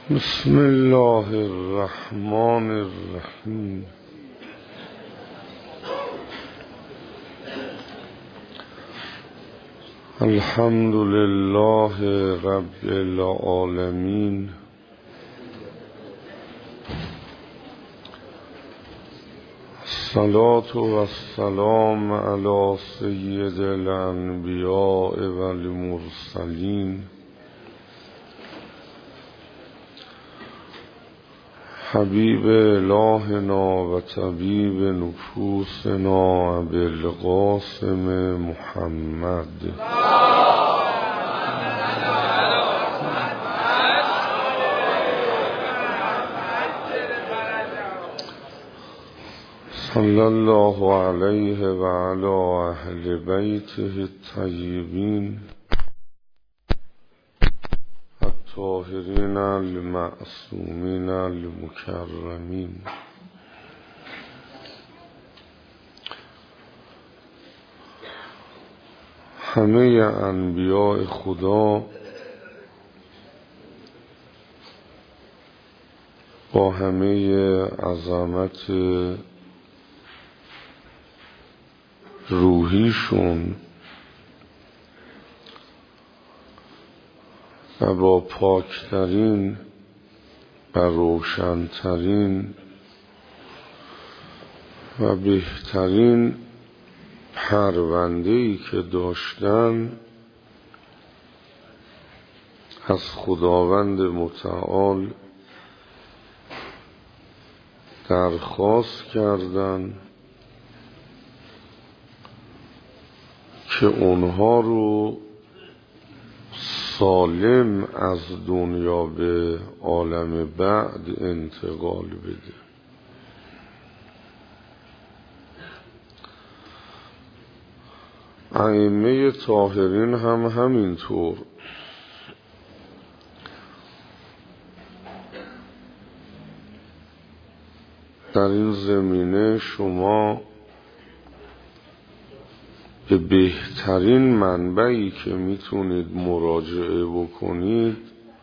بسم الله الرحمن الرحیم. الحمد لله رب العالمین. الصلاة والسلام علی سید الانبیاء والمرسلین حبیب الهنا و طبیب نفوسنا ابوالقاسم محمد صلی الله علیه و علی اهل بیته الطیبین الطاهرین المعصومین المکرمین. همه انبیاء خدا با همه عظمت روحیشون و با پاکترین و روشنترین و بهترین پرونده‌ای که داشتن از خداوند متعال درخواست کردن که اونها رو سالم از دنیا به عالم بعد انتقال بده. ائمه طاهرین هم همینطور. در این زمینه شما به بهترین منبعی که میتونید مراجعه بکنید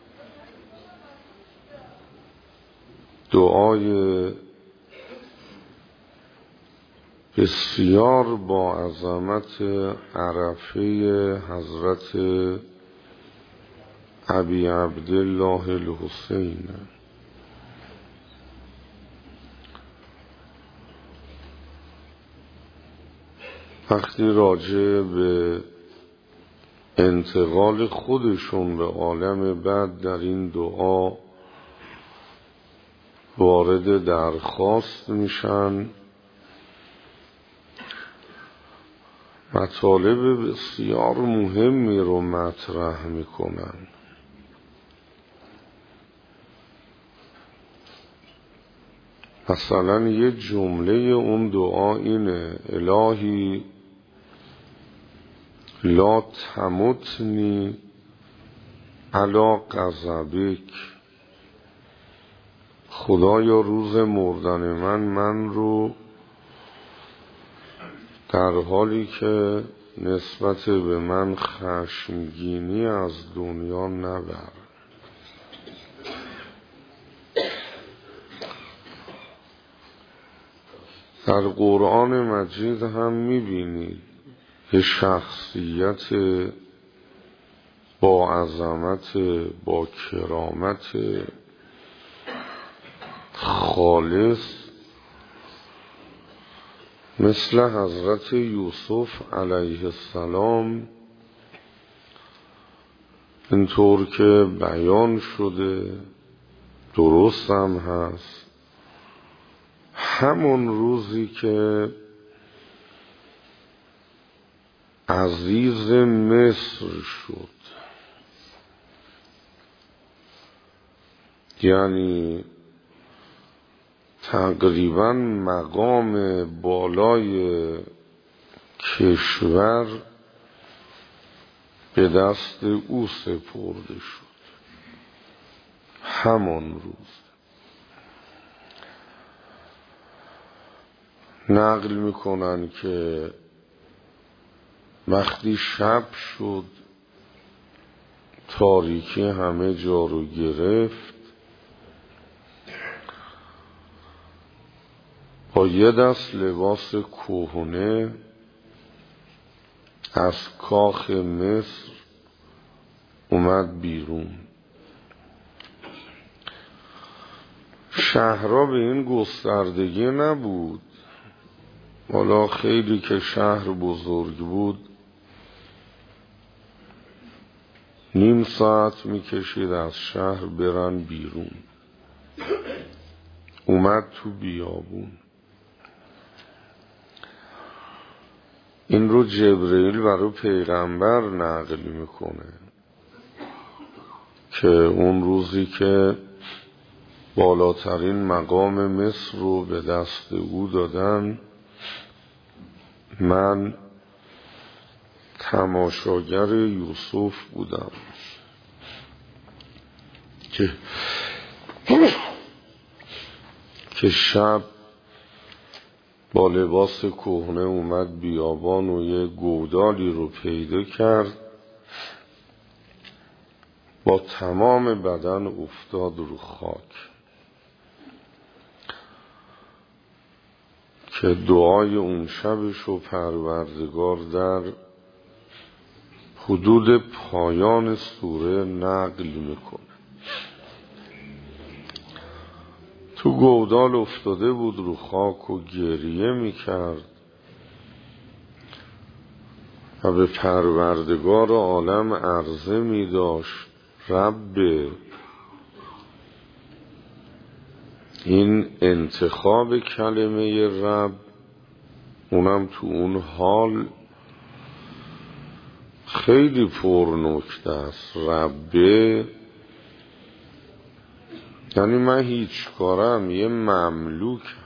دعای بسیار با عظمت عرفه حضرت ابی عبدالله الحسین. وقتی راجع به انتقال خودشون به عالم بعد در این دعا وارد درخواست میشن، مطالب بسیار مهمی رو مطرح میکنن. مثلا یه جمله اون دعا اینه: الهی لا تمتنی علی غضبک. خدایا روز مردن من رو در حالی که نسبت به من خشمگینی از دنیا نبر. در قرآن مجید هم میبینید که شخصیت با عظمت، با کرامت خالص مثل حضرت یوسف علیه السلام اینطور که بیان شده درست هم هست، همون روزی که عزیز مصر شد، یعنی تقریبا مقام بالای کشور به دست او سپرده شد. همون روز نقل میکنن که وقتی شب شد، تاریکی همه جا رو گرفت، با یه دست لباس کهنه از کاخ مصر اومد بیرون. شهرها به این گستردگی نبود، حالا خیلی که شهر بزرگ بود 1/2 ساعت میکشید از شهر برن بیرون. اومد تو بیابون. این رو جبرئیل برای پیغمبر نقل میکنه که اون روزی که بالاترین مقام مصر رو به دست او دادن، من تماشاگر یوسف بودم که شب با لباس کهنه اومد بیابان و یه گودالی رو پیدا کرد، با تمام بدن افتاد رو خاک که دعای اون شبش رو پروردگار در حدود پایان سوره نقل میکنه. تو گودال افتاده بود رو خاک و گریه میکرد و به پروردگار عالم عرضه میداشت رب، این انتخاب کلمه رب، اونم تو اون حال خیلی پرنکته است. ربه یعنی من هیچ کارم، یه مملوکم،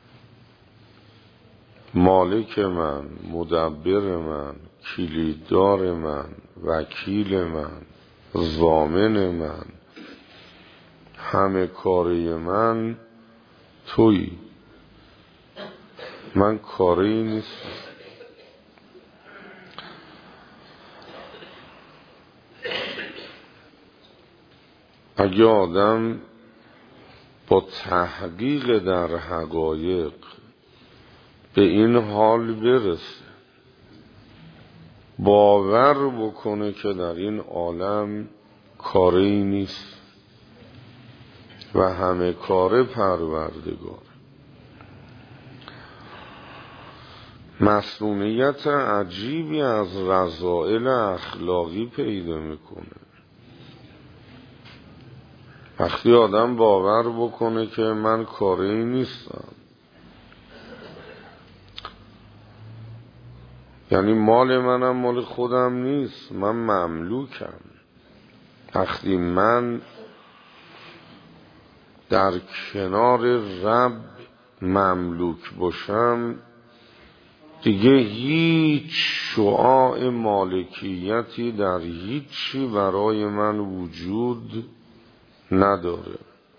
مالک من، مدبر من، کلیددار من، وکیل من، ضامن من، همه کاری من تویی، من کاری نیستم. اگه آدم با تحقیق در حقایق به این حال برسه، باور بکنه که در این عالم کاری نیست و همه کار پروردگار، مسئولیت عجیبی از رذائل اخلاقی پیدا میکنه. وقتی آدم باور بکنه که من کاری نیستم، یعنی مال منم مال خودم نیست، من مملوکم. وقتی من در کنار رب مملوک باشم، دیگه هیچ شعاع مالکیتی در هیچی برای من وجود نداره.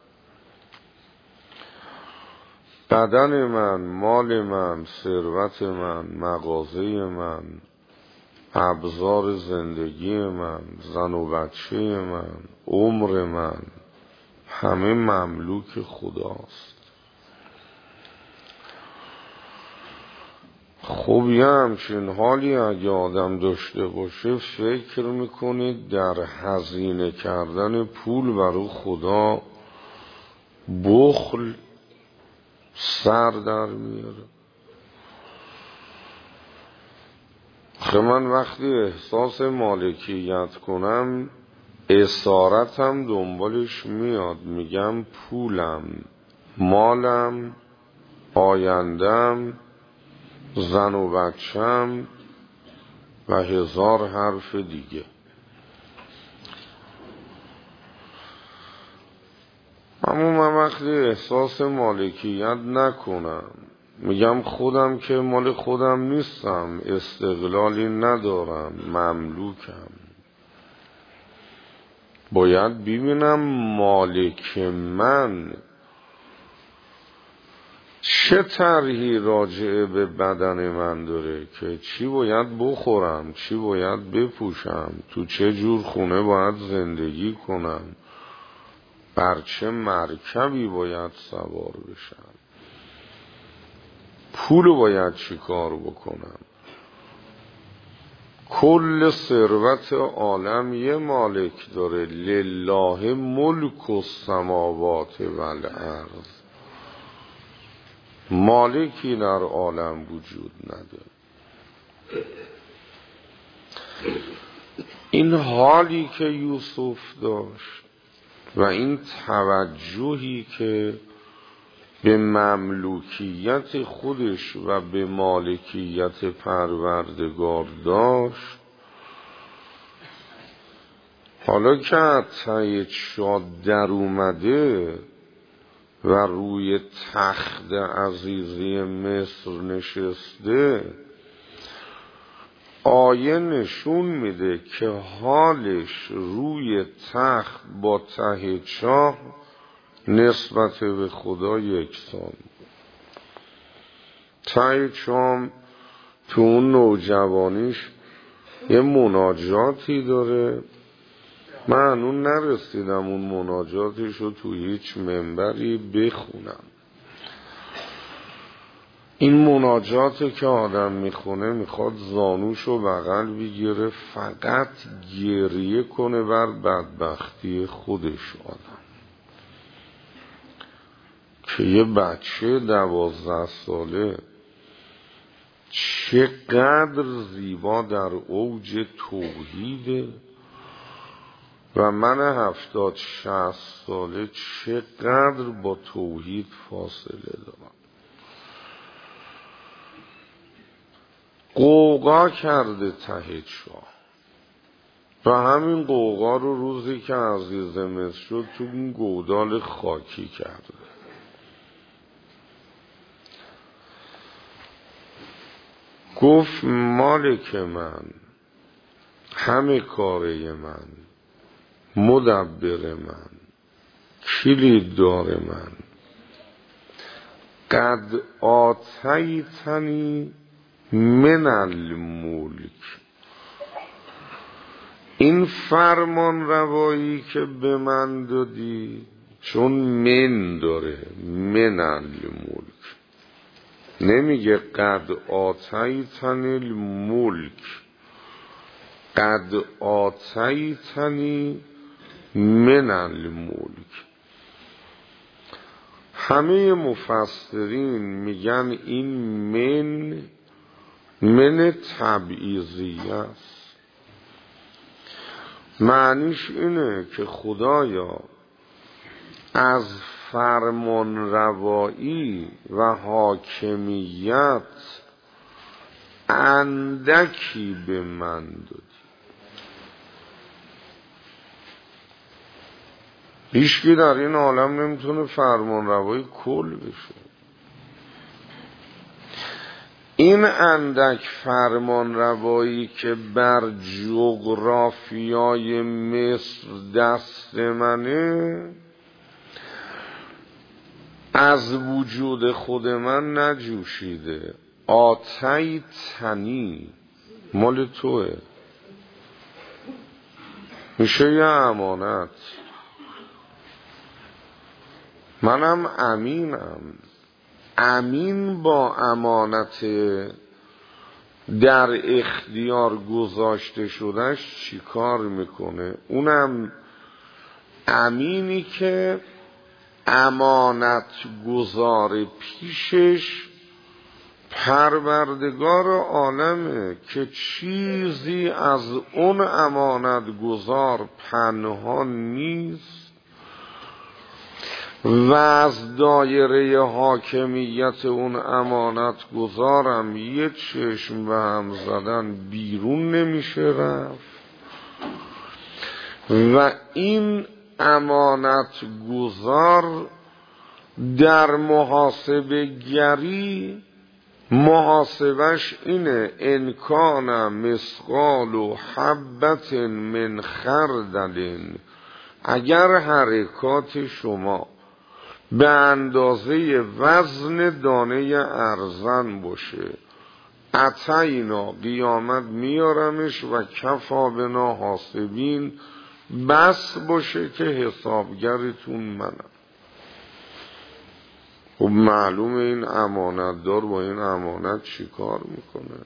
بدن من، مال من، ثروت من، مغازه من، ابزار زندگی من، زن و بچه من، عمر من، همه مملوک خداست. خب یه همچین حالی اگه آدم داشته باشه، فکر میکنید در هزینه کردن پول برای خدا بخل سر در میاره. خب من وقتی احساس مالکیت کنم، اسارتم دنبالش میاد، میگم پولم، مالم، آیندم، زن و بچم و 1000 حرف دیگه. اما من وقتی احساس مالکیت نکنم، میگم خودم که مال خودم نیستم، استقلالی ندارم، مملوکم، باید ببینم مالک من چه طرحی راجع به بدن من داره، که چی باید بخورم، چی باید بپوشم، تو چه جور خونه باید زندگی کنم، بر چه مرکبی باید سوار بشم. پولو باید چی کار بکنم؟ کل ثروت عالم یه مالک داره، لله ملک السماوات والارض. مالکی در عالم وجود نداره. این حالی که یوسف داشت و این توجهی که به مملوکیت خودش و به مالکیت پروردگار داشت، حالا که تایید شاد در اومده و روی تخت عزیزی مصر نشسته، آیه نشون میده که حالش روی تخت با ته چاه نسبت به خدا یکسان. ته چاه تو اون نوجوانیش یه مناجاتی داره، من اون نرسیدم اون مناجاتش رو تو هیچ منبری بخونم. این مناجاتی که آدم میخونه میخواد زانوشو بغل بگیره، فقط گریه کنه بر بدبختی خودش آدم. که یه بچه 12 ساله چقدر زیبا در اوج توحیده و من 70-60 ساله چقدر با توحید فاصله دارم. قوقا کرده ته چاه و همین قوقا رو روزی که عزیز مصر شد تو این گودال خاکی کرده. گفت مالک من، همه کاره من، مدبر من، کلید دار من، قد آتیتنی من الملک. این فرمان روایی که به من دادی، چون من داره، من الملک، نمیگه قد آتیتنی الملک، قد آتیتنی من الملک. همه مفسرین میگن این من تبعیضیه است. معنیش اینه که خدایا از فرمان روایی و حاکمیت اندکی به من دادی. هیچکی در این عالم نمیتونه فرمان روایی کل بشه. این اندک فرمان روایی که بر جغرافیای مصر دست منه، از وجود خود من نجوشیده. آتیتنی مال توه، میشه یه امانت. منم امینم. امین با امانت در اختیار گذاشته شدهش چی کار میکنه؟ اونم امینی که امانت گذار پیشش پروردگار عالمه که چیزی از اون امانت گذار پنهان نیست و از دایره حاکمیت اون امانت گذارم یه چشم به هم زدن بیرون نمیشه رفت و این امانت گذار در محاسبه گری محاسبش اینه: انکان مثقال و حبت من خردل، اگر حرکات شما به اندازه وزن دانه ارزن باشه، اتینا قیامت میارمش و کفا بنا حاسبین، بس باشه که حسابگرتون منم. خب معلومه این امانتدار با این امانت چی کار میکنه.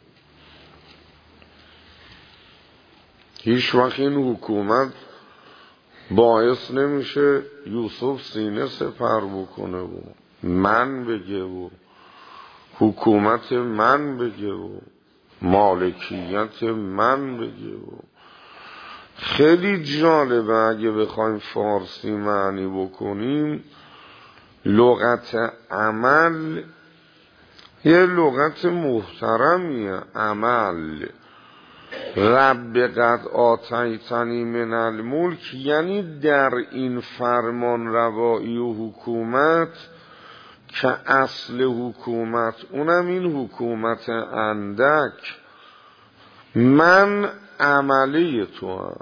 هیچ وقت این حکومت باعث نمیشه یوسف سینه سپر بکنه و من بگه و حکومت من بگه و مالکیت من بگه و خیلی جالبه. اگه بخوایم فارسی معنی بکنیم، لغت عمل یه لغت محترمیه. عمل رب قد آتیتنی من الملک، یعنی در این فرمان روایی و حکومت که اصل حکومت اونم این حکومت اندک، من عملی تو هم.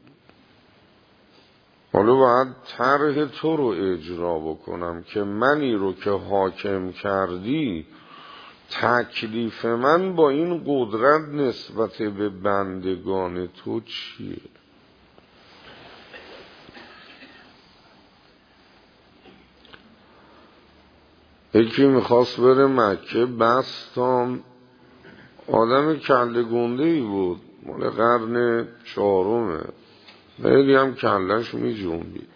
حالا باید طرح تو رو اجرا بکنم که منی رو که حاکم کردی، تکلیف من با این قدرت نسبت به بندگان تو چیه؟ یکی میخواست بره مکه، بستام آدم کله گنده‌ای بود، مال قرن 4، خیلی هم کلش می جنبید،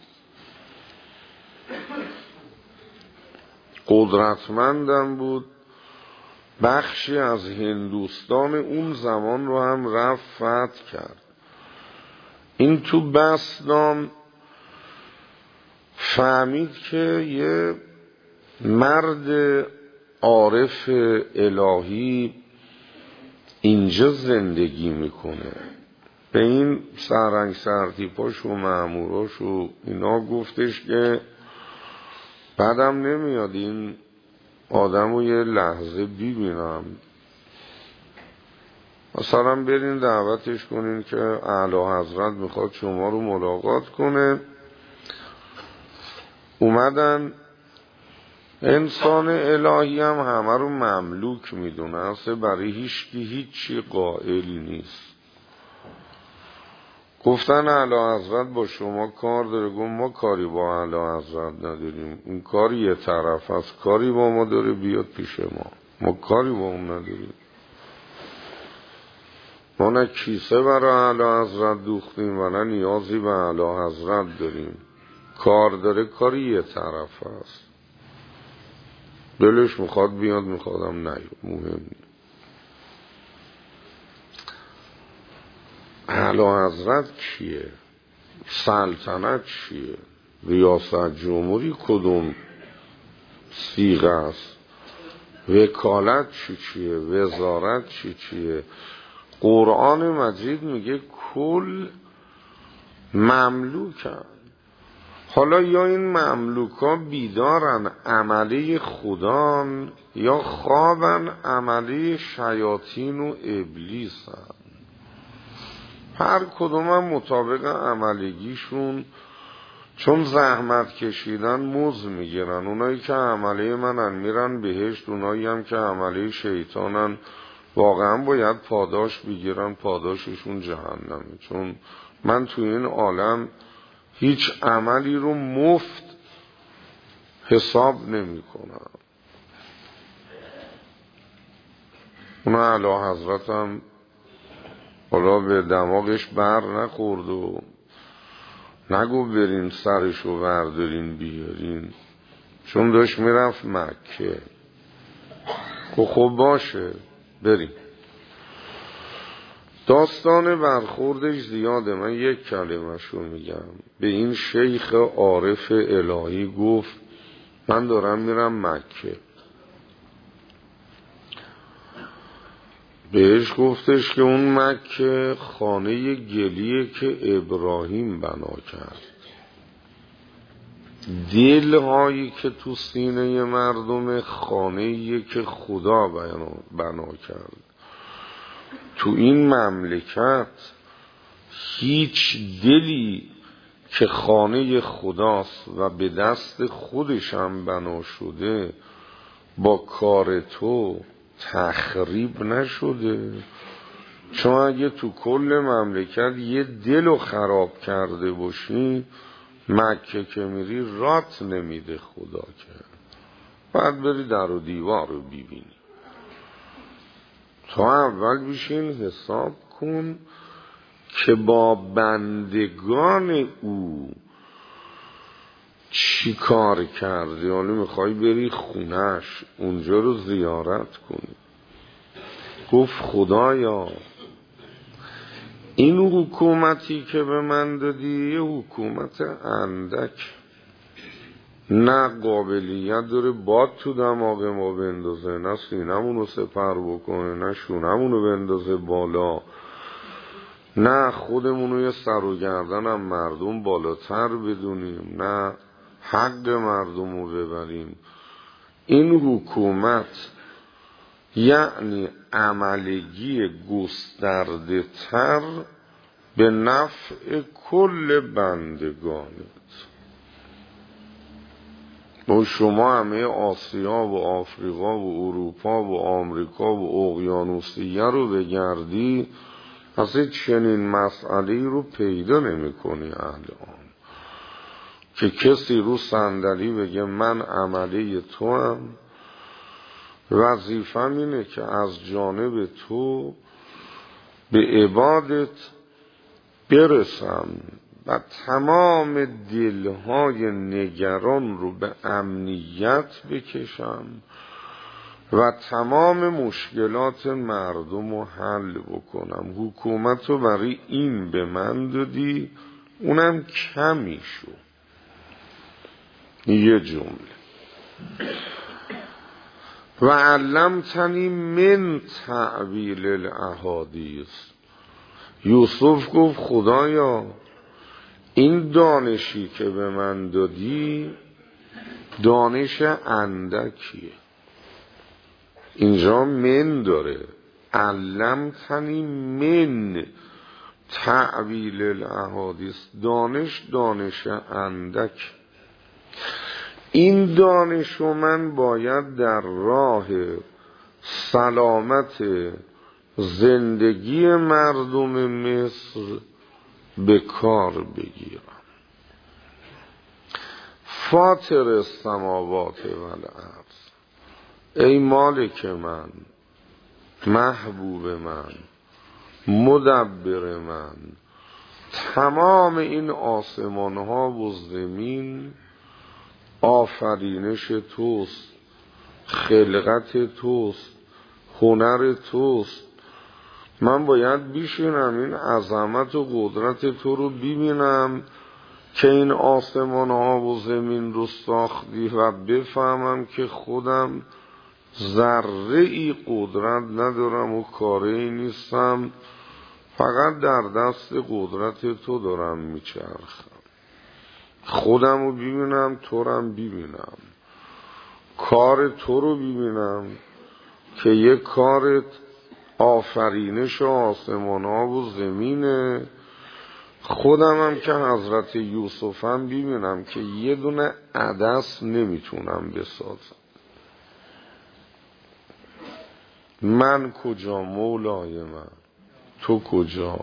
قدرتمندم بود، بخشی از هندوستان اون زمان رو هم رفت فتح کرد. این تو بسدام فهمید که یه مرد عارف الهی اینجا زندگی میکنه. به این سرنگ سرتیپاش و ماموراش و اینا گفتش که بعدم نمیاد این آدم رو یه لحظه ببینم، مثلا برین دعوتش کنین که اعلی حضرت میخواد شما رو ملاقات کنه. اومدن، انسان الهی هم همه رو مملوک میدونه، اصلا برای هیچی قائل نیست. گفتن اعلی حضرت با شما کار داره. گفت ما کاری با اعلی حضرت نداریم، این کار یه طرف است، کاری با ما داره بیاد پیش ما کاری با اون نداریم. ما نه کیسه برای اعلی حضرت دوختیم و نه نیازی به اعلی حضرت داریم. کار داره، کاری یه طرف است، دلش میخواد بیاد، میخوادم نیاد، مهم نیست. اعلی حضرت کیه؟ سلطنت چیه؟ ریاست جمهوری کدوم صیغه است؟ وکالت چیه؟ وزارت چیه؟ قرآن مجید میگه کل مملوکن. حالا یا این مملوکا بیدارن عملی خدان، یا خوابن عملی شیاطین و ابلیسن. هر کدوم هم مطابق عملگیشون، چون زحمت کشیدن مزد میگیرن. اونایی که عملی منن میرن بهشت، اونایی هم که عملی شیطانن واقعا باید پاداش بگیرن، پاداششون جهنمه. چون من تو این عالم هیچ عملی رو مفت حساب نمی کنم. اون اعلی حضرت هم حالا به دماغش بر نخورد و نگو برین سرشو بردارین بیارین، چون داشت میرفت مکه. خب باشه بریم. داستان برخوردش زیاده، من یک کلمه شو میگم. به این شیخ عارف الهی گفت من دارم میرم مکه. بهش گفتش که اون مکه خانه گلیه که ابراهیم بنا کرد. دلهایی که تو سینه مردم خانه‌ایه که خدا بنا کرد. تو این مملکت هیچ دلی که خانه خداست و به دست خودش هم بنا شده با کار تو تخریب نشده. چون اگه تو کل مملکت یه دلو خراب کرده باشی، مکه که میری رات نمیده خدا که. بعد بری در و دیوار رو ببینی. تا اول بشین حساب کن که با بندگان او چی کار کردی. حالا میخوای بری خونش اونجا رو زیارت کنی. گفت خدایا این حکومتی که به من دادی یه حکومت اندک، نه قابلیت داره باد تو دماغ ما بندازه، نه سینمونو سپر بکنه، نه شونمونو بندازه بالا، نه خودمونو یه سر و گردن هم مردم بالاتر بدونیم، نه حق مردمو ببریم. این حکومت یعنی عملگی گسترده تر به نفع کل بندگانت. و شما همه آسیا و آفریقا و اروپا و آمریکا و اقیانوسیه رو بگردی اصلا چنین مسئله‌ای رو پیدا نمی کنی الان که کسی رو صندلی بگه من عمله تو هم، وظیفه‌م اینه که از جانب تو به عبادت برسم و تمام دلهای نگران رو به امنیت بکشم و تمام مشکلات مردم رو حل بکنم. حکومت رو برای این به من دادی، اونم کمی شو. یه جمله و علمتنی من تعویل الاحادیث. یوسف گفت خدایا این دانشی که به من دادی دانش اندکیه. اینجا من داره، علمتنی من تعویل الاحادیث، دانش اندک. این دانشو من باید در راه سلامت زندگی مردم مصر به کار بگیرم. فاطر السماوات و الارض، ای مالک من، محبوب من، مدبر من، تمام این آسمان ها و زمین آفرینش توست، خلقت توست، هنر توست. من باید بشینم این عظمت و قدرت تو رو ببینم که این آسمان ها و زمین رو ساختی و بفهمم که خودم ذره ای قدرت ندارم و کاری نیستم، فقط در دست قدرت تو دارم میچرخم. خودم رو ببینم، تو رو ببینم، کار تو رو ببینم که یه کارت آفرینش آسمان ها و زمینه. خودم هم که حضرت یوسفم ببینم که یه دونه عدس نمیتونم بسازم. من کجا مولای من؟ تو کجا؟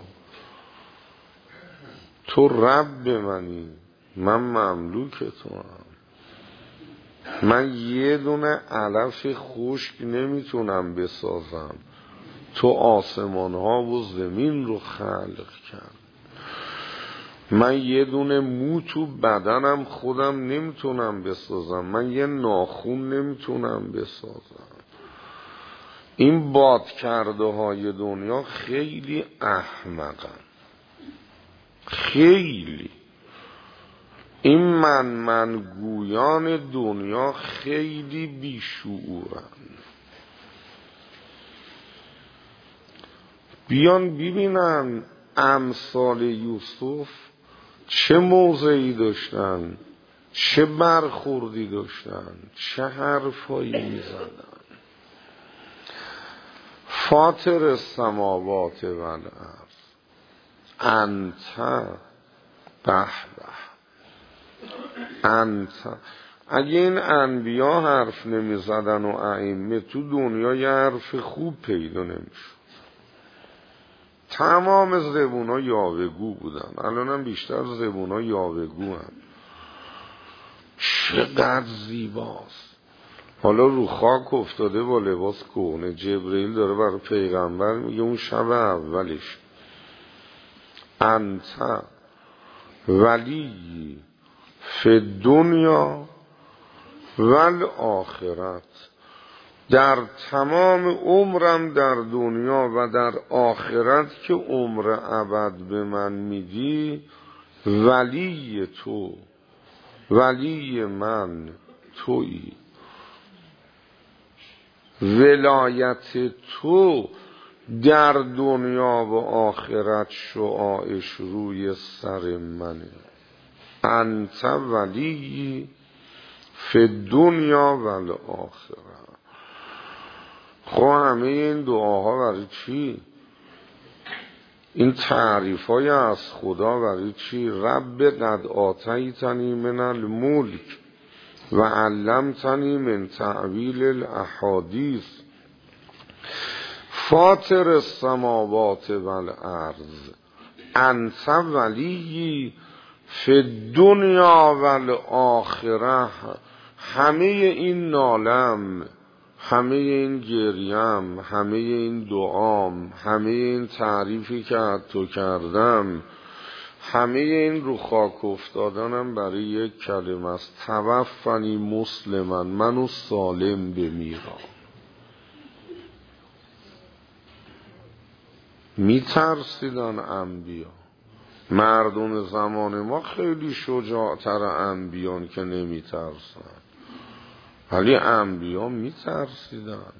تو رب منی، من مملوک تو هم. من یه دونه علف خشک نمیتونم بسازم، تو آسمان ها و زمین رو خلق کرد. من یه دونه مو تو بدنم خودم نمیتونم بسازم، من یه ناخون نمیتونم بسازم. این باد کرده های دنیا خیلی احمقن، خیلی. این من گویان دنیا خیلی بیشعورن. بیان ببینن امثال یوسف چه موضعی داشتن، چه برخوردی داشتن، چه حرفایی میزدن. فاطر السماوات و الارض انت، به انت. اگه این انبیا حرف نمیزدن و ائمه، تو دنیا یه حرف خوب پیدا نمیشد. تمام زبونا یاوه‌گو بودن، الانم بیشتر زبونا یاوه‌گو هم. چقدر زیباست. حالا رو خاک افتاده با لباس کهنه. جبرئیل داره برای پیغمبر میگه اون شب اولش انت ولی فی دنیا والآخرت، در تمام عمرم در دنیا و در آخرت که عمر ابد به من میدی، ولی تو، ولی من تویی. ولایت تو در دنیا و آخرت شعاعش روی سر منه. انت ولی فی دنیا و آخرت. خب همه این دعاها برای چی؟ این تعریف های از خدا برای چی؟ رب قد آتیتنی من الملک و علمتنی من تعویل الاحادیث فاطر السماوات والارض انت ولی فی دنیا والآخره. همه این نالم، همه این گریم، همه این دعام، همه این تعریفی که از تو کردم، همه این رو خاک افتادنم برای یک کلمه است: توفنی مسلما، منو سالم بمیرم. میترسیدن انبیا. مردم زمان ما خیلی شجاعتر انبیان که نمیترسن، ولی انبیا میترسیدن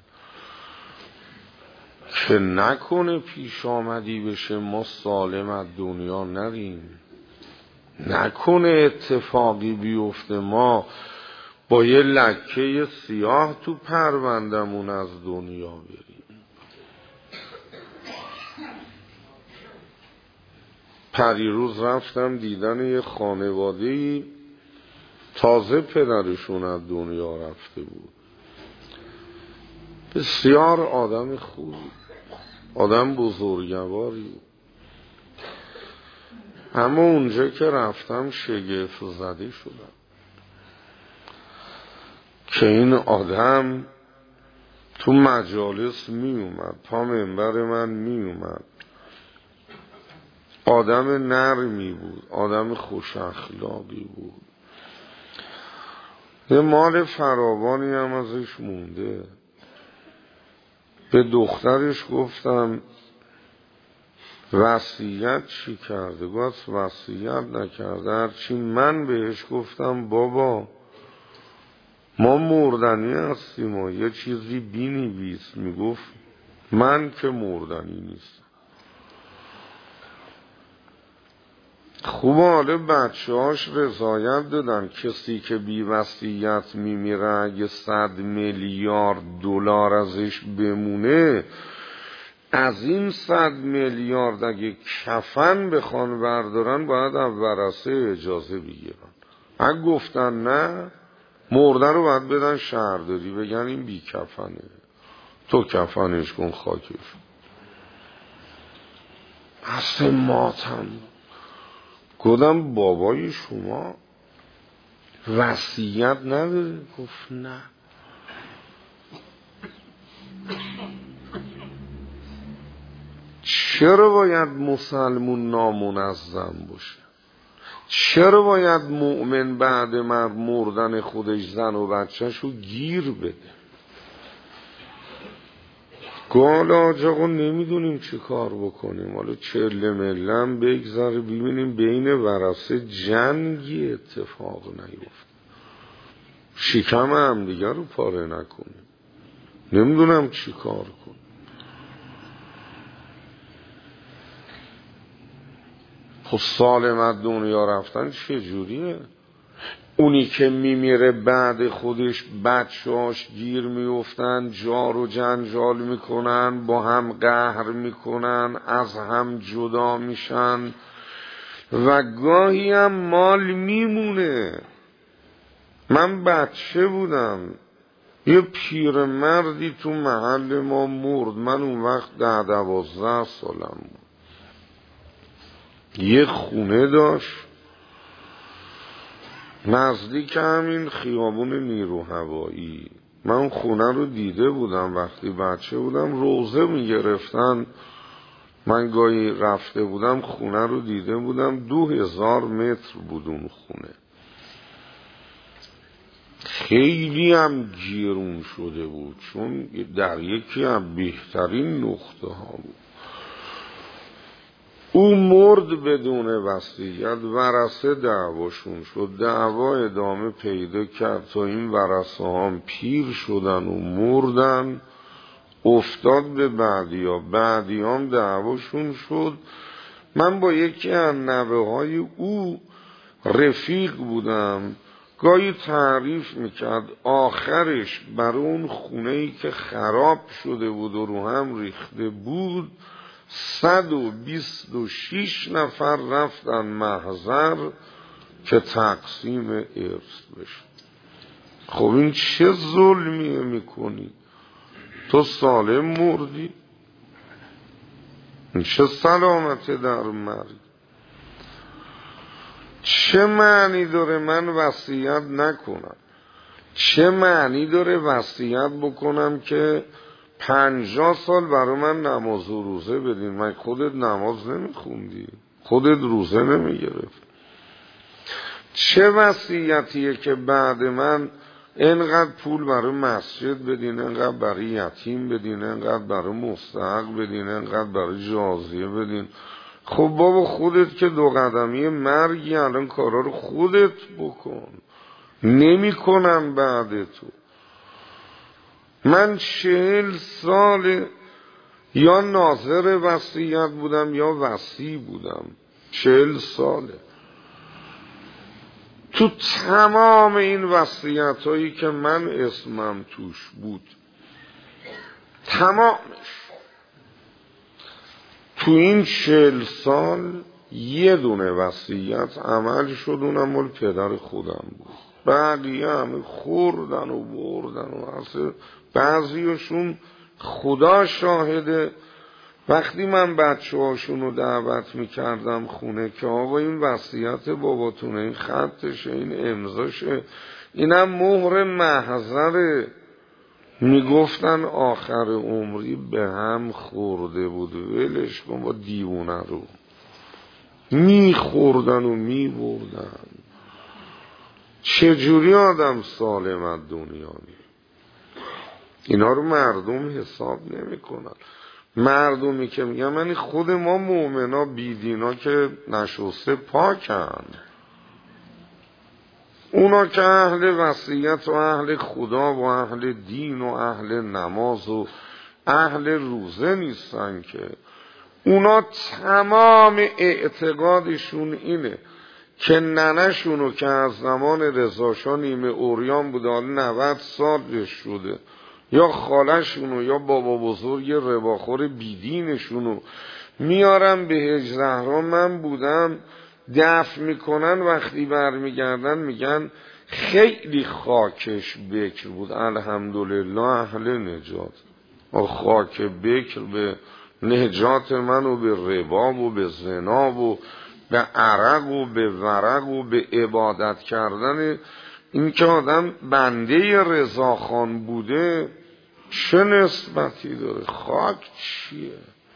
که نکنه پیش آمدی بشه ما سالم از دنیا نریم، نکنه اتفاقی بیفته ما با یه لکه سیاه تو پروندمون از دنیا بریم. پریروز رفتم دیدن یه خانواده‌ای تازه پدرشون از دنیا رفته بود. بسیار آدم خوبی، آدم بزرگواری بود. اما اونجا که رفتم شگفت زده شدم که این آدم تو مجالس می اومد، پا منبر من می اومد، آدم نرمی بود، آدم خوش اخلاقی بود، یه مال فراوانی هم ازش مونده. به دخترش گفتم وصیت چی کرده؟ گفت وصیت نکرده. هرچی من بهش گفتم بابا ما مردنی هستیم و یه چیزی بینویس، میگفت من که مردنی نیستم. خوب حالا بچه هاش رضایت دادن کسی که بی وصیت میمیره اگه 100 میلیارد دلار ازش بمونه، از این 100 میلیارد اگه کفن بخوان بردارن باید از ورثه اجازه بگیرن. اگه گفتن نه، مرده رو باید بدن شهرداری، بگن این بی کفنه، تو کفنش کن خاکش. اصلا ماتم. گفتم بابای شما وصیت نداره؟ گفت نه. چرا باید مسلمون نامنظم باشه؟ چرا باید مؤمن بعد مردن خودش زن و بچه‌شو گیر بده؟ گالا آقا نمیدونیم چی کار بکنیم، حالا چله ملم بگذاره ببینیم بین ورثه جنگی اتفاق نیفته، شکم هم دیگر رو پاره نکنیم، نمیدونم چی کار کنیم. خب سالم از دنیا رفتن چجوریه؟ اونی که میمیره بعد خودش بچه‌اش گیر میفتن، جار و جنجال میکنن، با هم قهر میکنن، از هم جدا میشن و گاهی هم مال میمونه. من بچه بودم، یه پیرمردی تو محل ما مرد، من اون وقت 10-12 سالم بود. یه خونه داشت نزدیک همین خیابون نیرو هوایی، من خونه رو دیده بودم وقتی بچه بودم، روزه میگرفتن، من گاهی رفته بودم خونه رو دیده بودم، 2000 متر بود اون خونه. خیلی هم گیرون شده بود، چون در یکی از بهترین نقطه ها بود. او مرد بدون وصیت، ورثه دعواشون شد، دعوا ادامه پیدا کرد تا این ورثه هم پیر شدن و مردن، افتاد به بعدی هم دعواشون شد. من با یکی از نوه های او رفیق بودم، گاهی تعریف میکرد آخرش برای اون خونه‌ای که خراب شده بود و رو هم ریخته بود 126 نفر رفتن محضر که تقسیم ارث بشه. خب این چه ظلمیه میکنی؟ تو سالم مردی، این چه سلامته در مرگ؟ چه معنی داره من وصیت نکنم؟ چه معنی داره وصیت بکنم که 50 سال برای من نماز و روزه بدین؟ من خودت نماز نمیخوندی، خودت روزه نمیگرفت. چه وصیتیه که بعد من اینقدر پول برای مسجد بدین، اینقدر برای یتیم بدین، اینقدر برای مستحق بدین، اینقدر برای جازیه بدین؟ خب بابا خودت که 2 قدمی مرگی، الان کارا رو خودت بکن، نمی کنن بعد تو. من 40 سال یا ناظر وصیت بودم یا وصی بودم، 40 ساله. تو تمام این وصیت هایی که من اسمم توش بود، تمامش، تو این 40 سال یه دونه وصیت عمل شد، اونم مال پدر خودم بود. بقیه همه خوردن و بردن و اصلا بعضیشون خدا شاهده وقتی من بچه هاشون رو دعوت میکردم خونه که آقا این وصیت باباتونه، این خطشه، این امضاشه، اینم مهر محضره، میگفتن آخر عمری به هم خورده بود، ولش کن با دیوونه رو. میخوردن و میبردن. چجوری آدم سالم از دنیا میره؟ اینا رو مردم حساب نمی کنن. مردمی که میگن من خود ما مؤمنا بیدینا که نشسته پاکن، اونا که اهل وصیت و اهل خدا و اهل دین و اهل نماز و اهل روزه نیستن، که اونا تمام اعتقادشون اینه که ننشونو که از زمان رضاشاه نیمه اوریان بوده، حالا 90 سالش شده، یا خالشونو یا بابا بزرگ رباخور بیدینشونو میارن به هجرهرا. من بودم دفن میکنن، وقتی برمیگردن میگن خیلی خاکش بکر بود، الحمدلله اهل نجات. خاک بکر به نجات من و به ربا و به زنا و به عرق و به ورق و به عبادت کردن. این که آدم بنده رضاخان بوده چه نسبتی داره؟ خاک چیه؟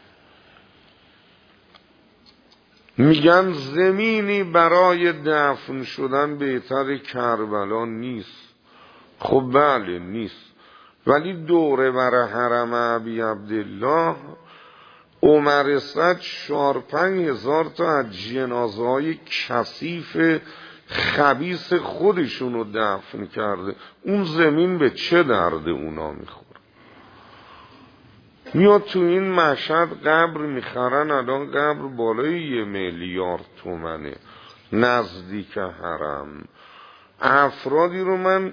میگن زمینی برای دفن شدن بهتر کربلا نیست. خب بله نیست، ولی دوره بر حرم ابی عبدالله عمر صد 4-5 هزار تا از جنازه های کثیف خبیث خودشونو دفن کرده. اون زمین به چه درد اونا میخوره؟ میاد تو این مشهد قبر میخرن، الان قبر بالای 1 میلیارد تومنه نزدیک حرم. افرادی رو من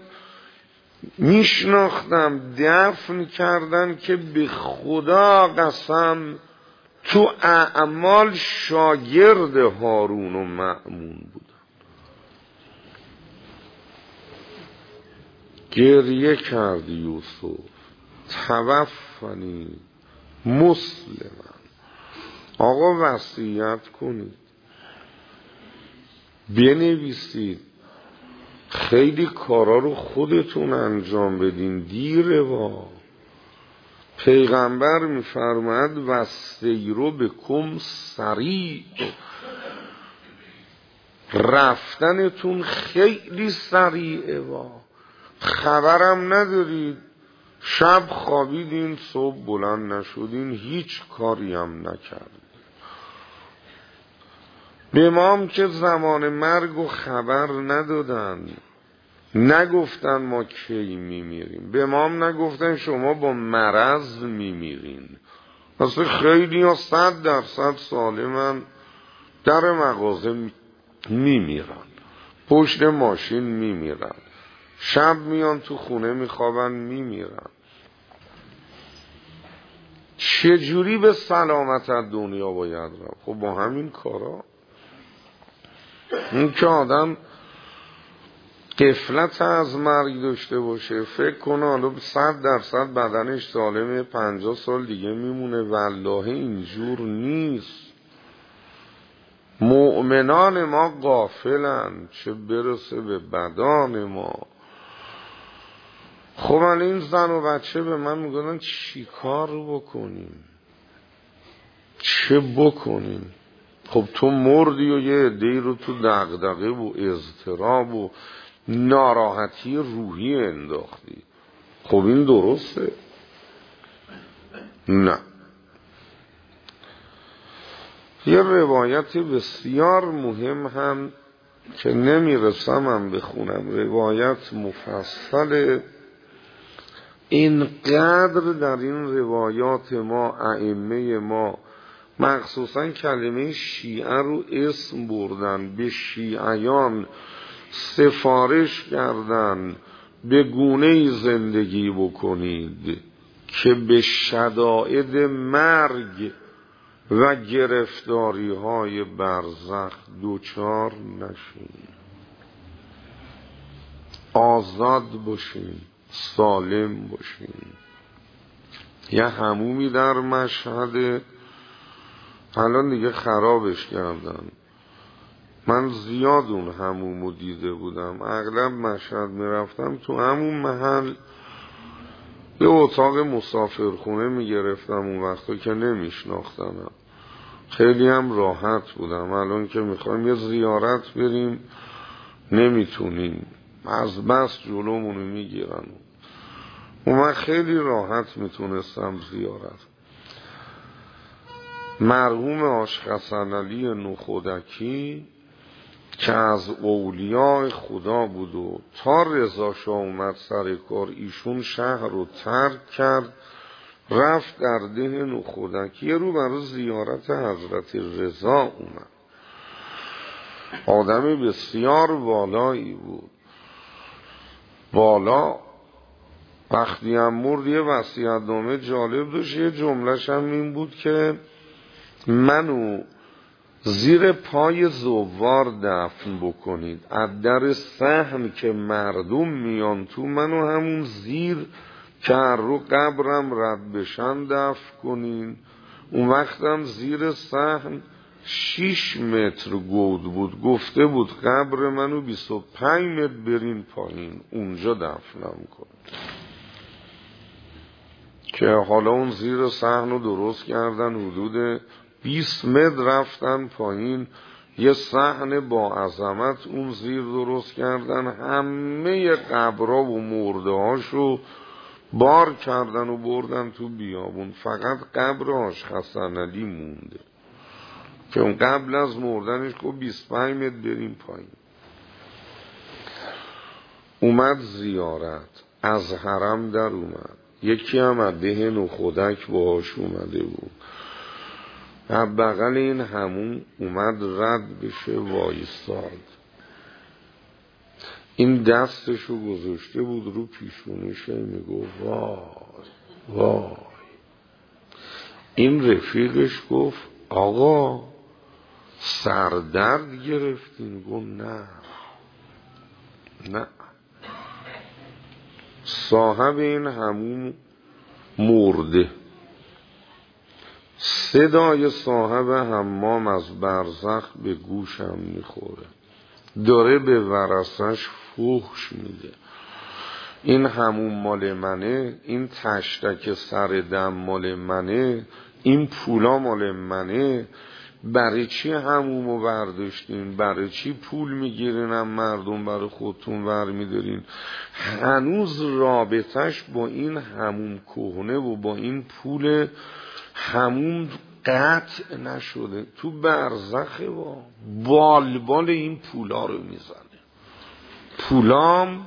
میشناختم دفن کردن که به خدا قسم تو اعمال شاگرد هارون و مأمون بودن. گریه کرد یوسف توفنی مسلما. آقا وصیت کنید، بنویسید، خیلی کارا رو خودتون انجام بدین، دیره وا. پیغمبر میفرماید و سیرو بکم سریع، رفتنتون خیلی سریعه وا. خبرم ندارید، شب خوابیدین صبح بلند نشدین، هیچ کاری هم نکردید. به ما هم که زمان مرگ و خبر ندادن، نگفتن ما کی میمیریم، به ما هم نگفتن شما با مرض میمیرین. اصلا خیلی ها 100% سالمن، در مغازه میمیرن، پشت ماشین میمیرن، شب میان تو خونه میخوابن میمیرن. چجوری به سلامت از دنیا باید رفت؟ خب با همین کارا. این که آدم غفلت از مرگ داشته باشه، فکر کنه حالا 100% بدنش سالمه، 50 سال دیگه میمونه، والله اینجور نیست. مؤمنان ما غافلن، چه برسه به بدان ما. خب این زن و بچه به من میگن چی کار بکنیم، چه بکنیم؟ خب تو مردی و یه عده‌ای رو تو دغدغه و اضطراب و ناراحتی روحی انداختی. خب این درسته؟ نه. یه روایت بسیار مهم هم که نمیرسم هم بخونم، روایت مفصل. اینقدر در این روایات ما ائمه ما مخصوصا کلمه شیعه رو اسم بردن، به شیعیان سفارش کردن به گونه‌ای زندگی بکنید که به شدائد مرگ و گرفتاری های برزخ دوچار نشین، آزاد باشین، سالم باشین. یه حمومی در مشهد الان دیگه خرابش کردن، من زیاد اون حمومو دیده بودم، اغلب مشهد میرفتم تو همون محل یه اتاق مسافرخونه میگرفتم اون وقتا که نمیشناختنم، خیلی هم راحت بودم. الان که میخوایم یه زیارت بریم نمیتونیم، از بس جلومونو میگیرن. من خیلی راحت میتونستم زیارت. مرحوم آش حسن علی نخودکی که از اولیاء خدا بود و تا رضا شاه اومد سر کار ایشون شهر رو ترک کرد، رفت در ده نخودکی رو برای زیارت حضرت رضا اومد. آدم بسیار والایی بود، والا. وقتی هم مرد یه وصیت‌نامه جالب داشت، یه جمله‌ش هم این بود که منو زیر پای زوار دفن بکنید، از در صحن که مردم میان تو منو همون زیر که رو قبرم رد بشن دفن کنین. اون وقتم زیر صحن 6 متر گود بود، گفته بود قبر منو 25 متر برین پایین اونجا دفنم کن. که حالا اون زیر صحن رو درست کردن، حدود 20 متر رفتن پایین، یه صحن با عظمت اون زیر درست کردن، همه قبرها و مرده هاشو بار کردن و بردن تو بیابون، فقط قبر آش حسن علی مونده که اون قبل از مردنش که 25 متر بریم پایین. اومد زیارت، از حرم در اومد، یکی هم از ده نخودک باهاش اومده بود، بغل این همون اومد رد بشه وایستاد، این دستشو گذاشته بود رو پیشونیش، میگو وای وای. این رفیقش گفت آقا سردرد گرفتین؟ گفت نه نه. صاحب این همون مرده، صدای صاحب حمام از برزخ به گوشم میخوره، داره به ورثش فحش میده. این همون مال منه، این تشتک سر دم مال منه، این پولا مال منه. برای چی همومو برداشتین؟ برای چی پول میگیرینم مردم برای خودتون ور میدارین؟ هنوز رابطش با این هموم کهنه و با این پول هموم قطع نشده. تو برزخه بال این پولا رو میزنه. پولام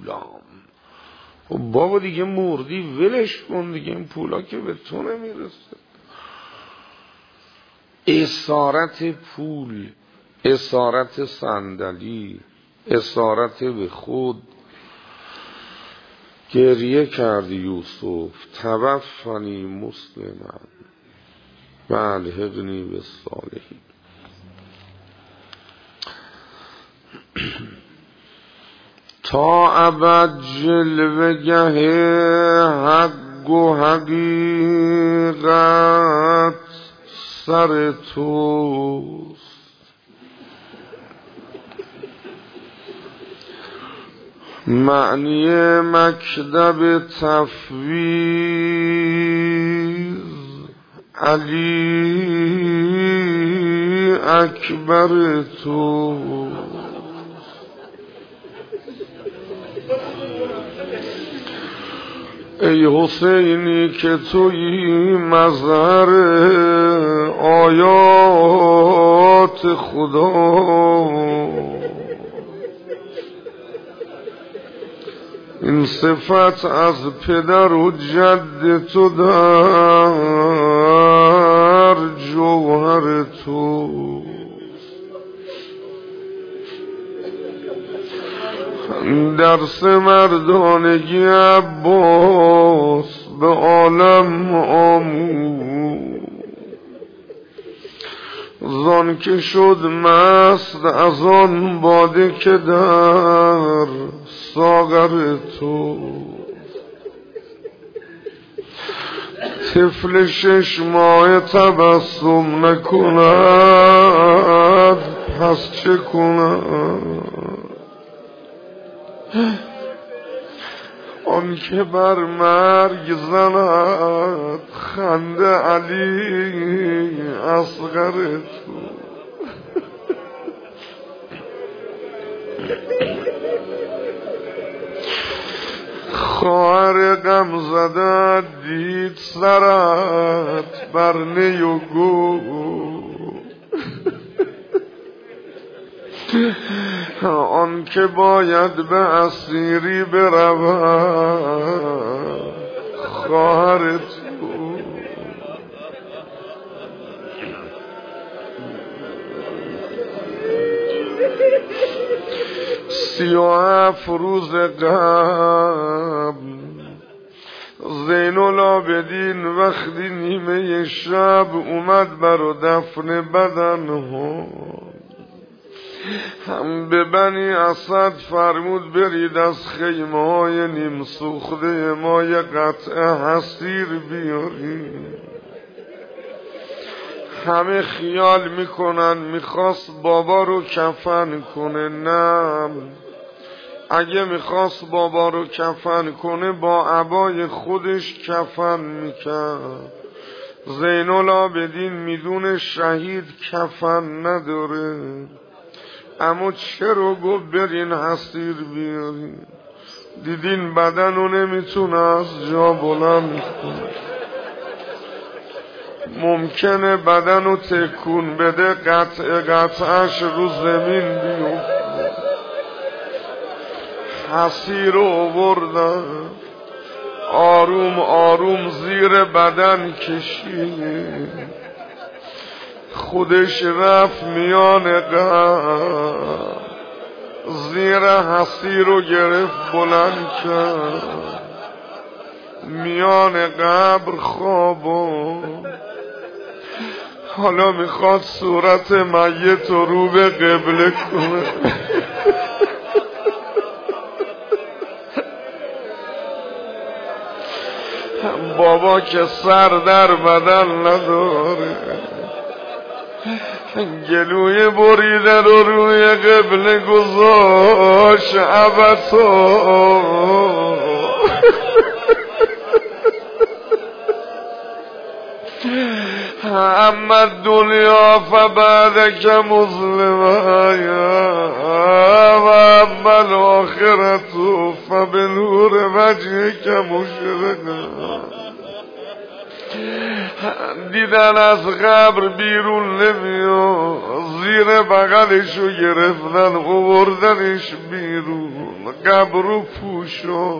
بابا دیگه مردی ولش کن دیگه، این پولا که به تو نمیرسه. اسارت پول، اسارت صندلی، اسارت به خود. گریه کرد یوسف توفنی مسلما و الحقنی بالصالحین. تا ابد جلوه‌گه حق و حقیقت سر توست. معنی مکتب تفویض علی اکبر توست. ای حسینی که تویی مظهر آیات خدا، این صفت از پدر و جد تو در جوهر تو. درس مردانگی عباس به عالم آموز، زان که شد مست از آن باده که در ساغر تو. طفل 6 ماه تبسم نکند پس چه کند؟ آن که بر مرگ زند خنده علی اصغر تو. خواهر غم زده دید سرت بر نی و گو، آن که باید به اسیری برود خواهر تو. 37 روز قبل زین العابدین وقتی نیمه شب اومد برا دفن بدن ها، هم به بنی اسد فرمود برید از خیمه های نیم سوخته ما یه قطعه حصیر بیارید. همه خیال میکنن میخواست بابا رو کفن کنه. نه، اگه میخواست بابا رو کفن کنه با عبای خودش کفن میکرد. زین العابدین میدونه شهید کفن نداره، اما چرا گفت برین حصیر بیارین؟ دیدین بدن رو نمیتونه از جا بلند کنه. ممکنه بدن رو تکون بده قطعش رو زمین بیفته. حصیر رو آوردن آروم آروم زیر بدن کشید، خودش رفت میان قبر زیر حصیر رو گرفت بلند کرد، میان قبر خوابون. حالا میخواد صورت میت رو به قبله کنه. بابا که سر در بدن نداره، گلوی بریده رو روی قبله گذاشت عبسا اما الدنیا فبعدك مسلما و اما الاخرت فبنور وجهك مشرقا. دیدن از قبر بیرون نمیاد، زیر بغلشو گرفتن آوردنش بیرون، قبرو پوشو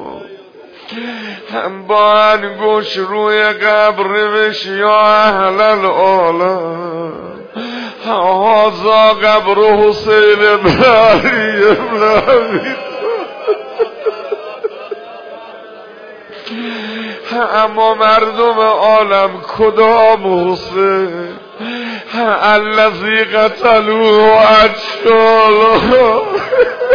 با انگوش روی قبر نوشت یا اهل العالم هذا قبر حسین بن علی بن ابی اما مردم عالم کدام حسین؟ الذی قتلوه اجسالا